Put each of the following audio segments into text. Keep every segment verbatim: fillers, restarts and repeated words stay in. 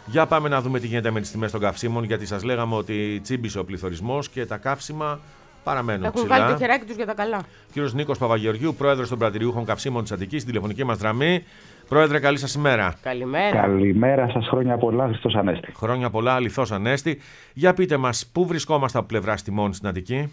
Για πάμε να δούμε τι γίνεται με τις τιμές των καυσίμων, γιατί σας λέγαμε ότι τσίμπησε ο πληθωρισμός και τα καύσιμα παραμένουν Έχουν ψηλά. βάλει το χεράκι τους για τα καλά. Κύριος Νίκος Παπαγεωργιού, πρόεδρος των πρατηριούχων καυσίμων της Αττικής, στην τηλεφωνική μας γραμμή. Πρόεδρε, καλή σας ημέρα. Καλημέρα. Καλημέρα σας, χρόνια πολλά, Χριστός Ανέστη. Χρόνια πολλά, αληθώς Ανέστη. Για πείτε μας, πού βρισκόμαστε από πλευράς τιμών στην Αττική?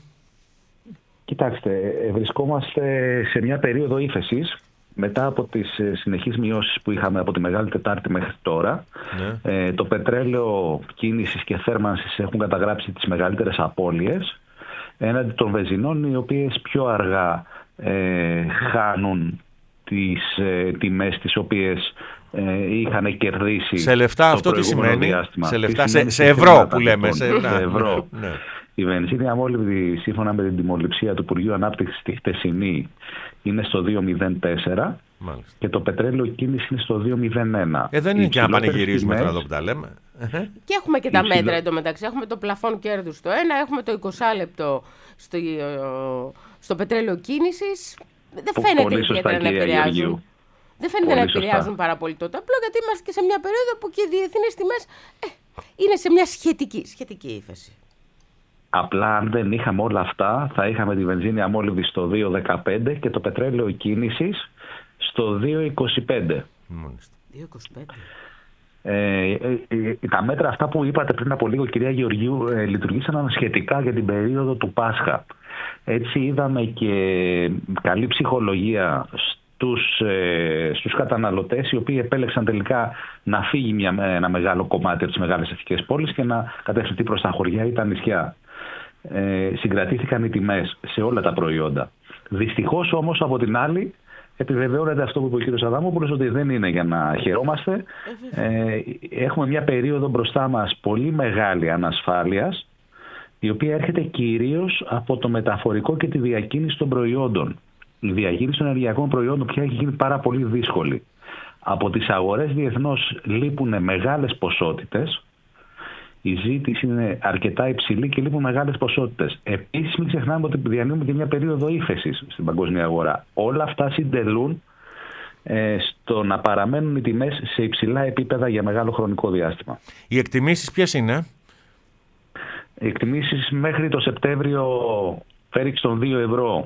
Κοιτάξτε, βρισκόμαστε σε μια περίοδο ύφεσης μετά από τις συνεχείς μειώσεις που είχαμε από τη Μεγάλη Τετάρτη μέχρι τώρα. Ναι. Ε, το πετρέλαιο κίνησης και θέρμανσης έχουν καταγράψει τις μεγαλύτερες απώλειες έναντι των βενζινών, οι οποίες πιο αργά ε, χάνουν τις ε, τιμές τις οποίες ε, είχαν κερδίσει. Σε λεφτά αυτό τι σημαίνει? Διάστημα. Σε λεφτά, τι σε, σημαίνει σε ευρώ χρήματα, που λέμε. λοιπόν, Σε, σε ευρώ. Ναι, ναι. Η βενζίνη αμόλυβδη, σύμφωνα με την τιμοληψία του Υπουργείου Ανάπτυξης τη χτεσινή, είναι στο δύο κόμμα μηδέν τέσσερα. Μάλιστα. Και το πετρέλαιο κίνηση είναι στο δύο κόμμα μηδέν ένα. Ε, δεν είναι και να πανηγυρίζουμε τώρα εδώ που τα λέμε. Και έχουμε και τα μέτρα εντωμεταξύ. Έχουμε το πλαφόν κέρδους στο ένα, έχουμε το είκοσι λεπτό στο, στο πετρέλαιο κίνησης. Δεν φαίνεται ιδιαίτερα να επηρεάζουν. Δεν φαίνεται πολύ να επηρεάζουν σωστά. πάρα πολύ το ταπλό, γιατί είμαστε και σε μια περίοδο που και οι διεθνείς τιμές ε, είναι σε μια σχετική, σχετική ύφεση. Απλά αν δεν είχαμε όλα αυτά, θα είχαμε τη βενζίνη αμόλυβδη στο δύο κόμμα δεκαπέντε και το πετρέλαιο κίνησης στο δύο κόμμα είκοσι πέντε. Μάλιστα. δύο κόμμα είκοσι πέντε. Ε, ε, ε, τα μέτρα αυτά που είπατε πριν από λίγο, κυρία Γεωργίου, ε, λειτουργήσαν σχετικά για την περίοδο του Πάσχα. Έτσι είδαμε και καλή ψυχολογία στους, ε, στους καταναλωτές, οι οποίοι επέλεξαν τελικά να φύγει μια, ένα μεγάλο κομμάτι από τις μεγάλες αστικές πόλεις και να κατευθυνθεί προς τα χωριά ή τα νησιά. Ε, συγκρατήθηκαν οι τιμές σε όλα τα προϊόντα. Δυστυχώς όμως από την άλλη επιβεβαιώνεται αυτό που είπε ο κύριος Αδάμοπουλος, ότι δεν είναι για να χαιρόμαστε. Ε, έχουμε μια περίοδο μπροστά μας πολύ μεγάλη ανασφάλειας, η οποία έρχεται κυρίως από το μεταφορικό και τη διακίνηση των προϊόντων. Η διακίνηση των ενεργειακών προϊόντων πια έχει γίνει πάρα πολύ δύσκολη. Από τις αγορές διεθνώς λείπουν μεγάλες ποσότητες. Η ζήτηση είναι αρκετά υψηλή και λείπουν μεγάλες ποσότητες. Επίσης, μην ξεχνάμε ότι διανύουμε και μια περίοδο ύφεσης στην παγκόσμια αγορά. Όλα αυτά συντελούν ε, στο να παραμένουν οι τιμές σε υψηλά επίπεδα για μεγάλο χρονικό διάστημα. Οι εκτιμήσεις ποιες είναι? Οι εκτιμήσεις μέχρι το Σεπτέμβριο φέριξ των δύο ευρώ.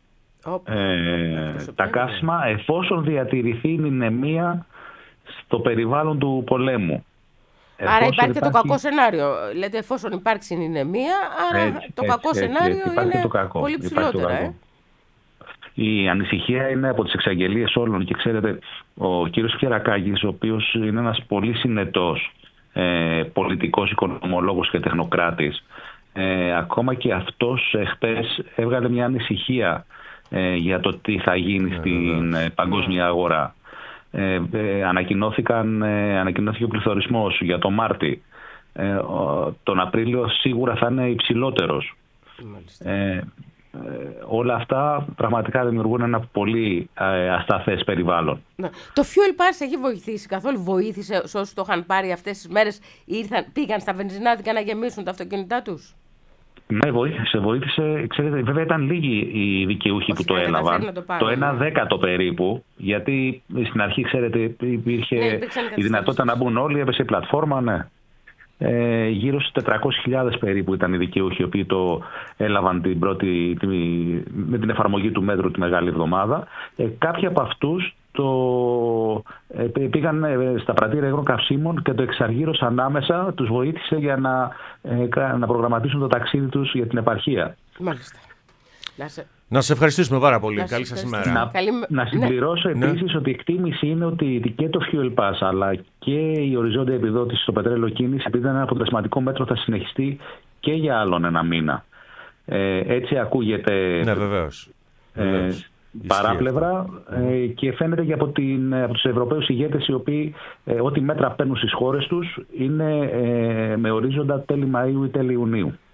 Ε, τα καύσιμα, εφόσον διατηρηθεί η νηνεμία στο περιβάλλον του πολέμου. Άρα υπάρχει, υπάρχει και το κακό σενάριο. Λέτε, εφόσον υπάρξει νηνεμία, άρα έτσι, το έτσι, κακό έτσι, σενάριο έτσι, είναι το κακό, πολύ ψηλότερα. Ε? Η ανησυχία είναι από τις εξαγγελίες όλων και ξέρετε, ο κύριος Κερακάκης, ο οποίος είναι ένας πολύ συνετός ε, πολιτικός, οικονομολόγος και τεχνοκράτης, ε, ακόμα και αυτός εχθές έβγαλε μια ανησυχία ε, για το τι θα γίνει στην ε, παγκόσμια αγορά. Ε, ε, ανακοινώθηκαν, ε, ανακοινώθηκε ο πληθωρισμός για τον Μάρτι. Ε, ο, τον Απρίλιο σίγουρα θα είναι υψηλότερος. Ε, ε, όλα αυτά πραγματικά δημιουργούν ένα πολύ ε, ασταθές περιβάλλον. Ναι. Το Fuel Pass έχει βοηθήσει καθόλου? Βοήθησε σε όσους το είχαν πάρει αυτές τις μέρες, ήρθαν, πήγαν στα βενζινάδικα να γεμίσουν τα αυτοκίνητά τους? Ναι, βοήθησε, βοήθησε. Ξέρετε, βέβαια ήταν λίγοι οι δικαιούχοι Όσοι που το έλαβαν. Το, το ένα δέκατο περίπου, γιατί στην αρχή, ξέρετε, υπήρχε ναι, η δυνατότητα να μπουν όλοι, έπεσε η πλατφόρμα, ναι. Ε, γύρω στους τετρακόσιες χιλιάδες περίπου ήταν οι δικαιούχοι, οι οποίοι το έλαβαν την πρώτη, τη, με την εφαρμογή του μέτρου τη Μεγάλη Εβδομάδα. Ε, κάποιοι από αυτούς το, ε, πήγαν στα πρατήρια υγρών καυσίμων και το εξαργύρωσαν άμεσα, τους βοήθησε για να, ε, να προγραμματίσουν το ταξίδι τους για την επαρχία. Μάλιστα. Να σε... Να σας ευχαριστήσουμε πάρα πολύ. Να Καλή σας ημέρα. Να, Καλή... να συμπληρώσω ναι. επίσης ναι. ότι η εκτίμηση είναι ότι και το Fuel Pass αλλά και η οριζόντια επιδότηση στο πετρέλαιο κίνηση, επειδή είναι ένα αποτελεσματικό μέτρο, θα συνεχιστεί και για άλλον ένα μήνα. Ε, έτσι ακούγεται ναι, βεβαίως. Ε, βεβαίως. παράπλευρα ε, και φαίνεται και από, την, από τους Ευρωπαίους ηγέτες, οι οποίοι ε, ό,τι μέτρα παίρνουν στις χώρες τους είναι ε, με ορίζοντα τέλη Μαΐου ή τέλη Ιουνίου.